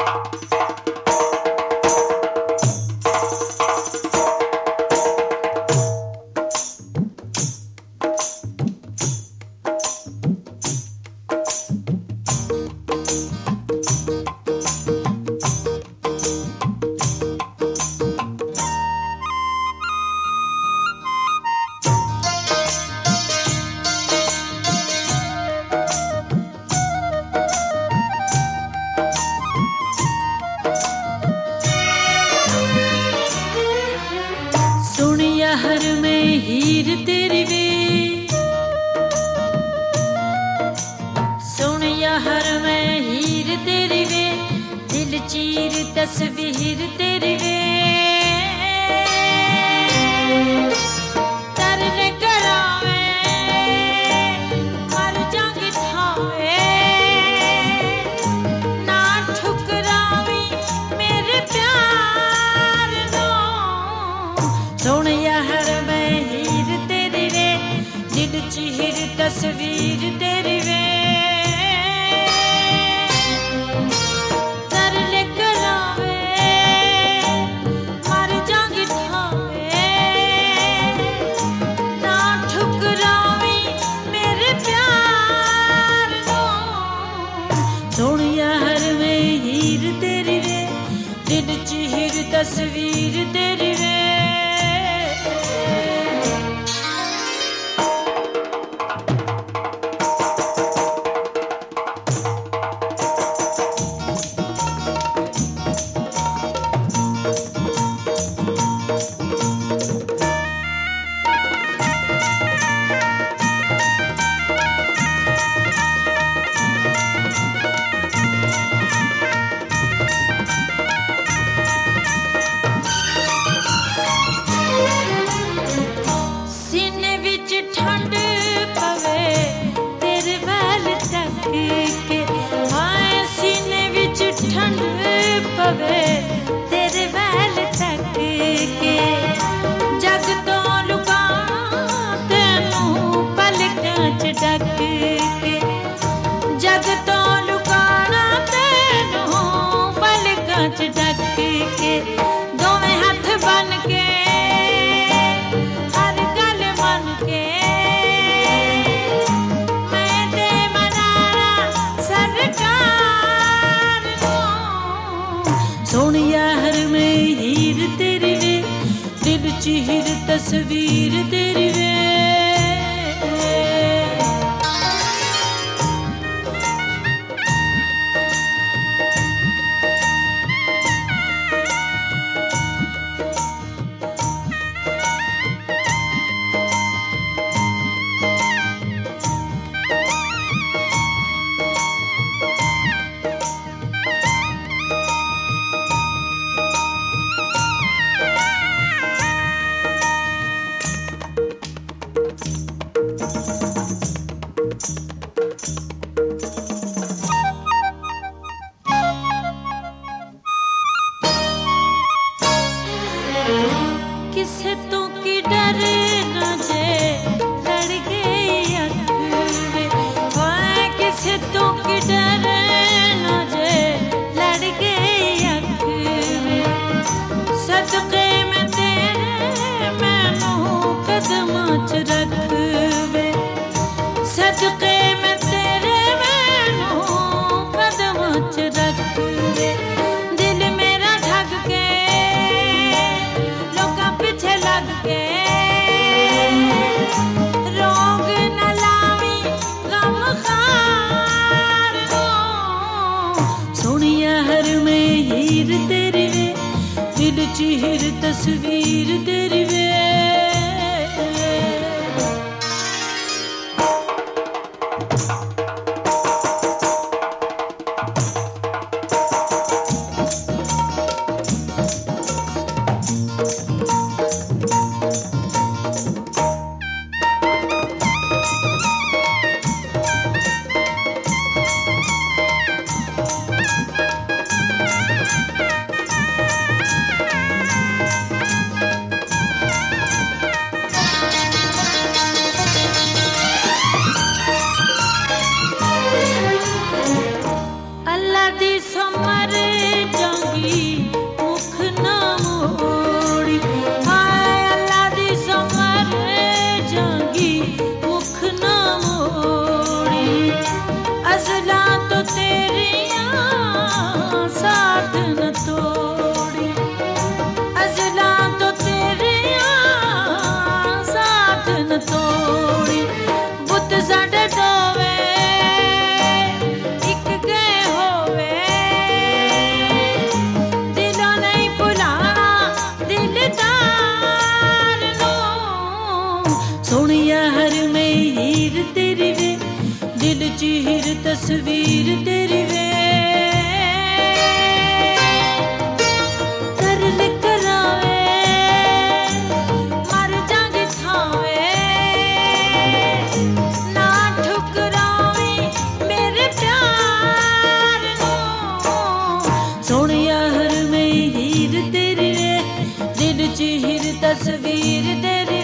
हीर तेरी वे सुन यार मैं हीर तेरी वे दिल चीर तस्वीर तेरी वे तरले करावे मर जांगी ठावे ना ठुकरावी मेरे प्यार नो सुन यार मैं हीर तेरी वे दिल चीर तस्वीर तेरी वे तरले करावे मर जांगी ठावे ना ठुकरावी मेरे प्यार नो सुन यार मैं हीर तेरी वे दिल चीर तस्वीर तेरी वे ठंड पवे तेरे वैल तक के हाय सीने विच ठंड पवे तेरे वैल तक के जग तो लुकाना तेनू पलकां च ढक के जग तो लुकाना तेनू पलकां च ढक के दोवें हथ बन के सुन यार मैं हीर तेरी वे दिल चीर तस्वीर तेरी वे किसे तो की डर न जे लड़ गई अख वे हाय किसे तो की डर न जे लड़ गई अख वे सदके में तेरे मैनू कदमां च रख वे सदके में तेरे मैनू कदमां च रख वे दिल मेरा ढक के लग के रोग न लावी गम खार नो सुन यार मैं हीर तेरी वे दिल चीर तस्वीर तेरी वे दी समर जांगी मुख ना मोड़ी। हाय अल्लाह दी समर जांगी मुख ना मोड़ी। अज़ला तो तेरियां साथ न तोड़ी। अज़ला तो तेरियां साथ न तोड़ी। बुत साडे दोवे एक गए होवे। दिलों नहीं भुलाना दिलदार नूं। सोहणिया हर में हीर तेरी वे, दिल च हीर तस्वीर तेरी वे। तरल करावे मर जांगी थावे। ना ठुकरावी मेरे प्यार नूं। सोहणिया हर में हीर तेरी वे, दिल च हीर तस्वीर तेरी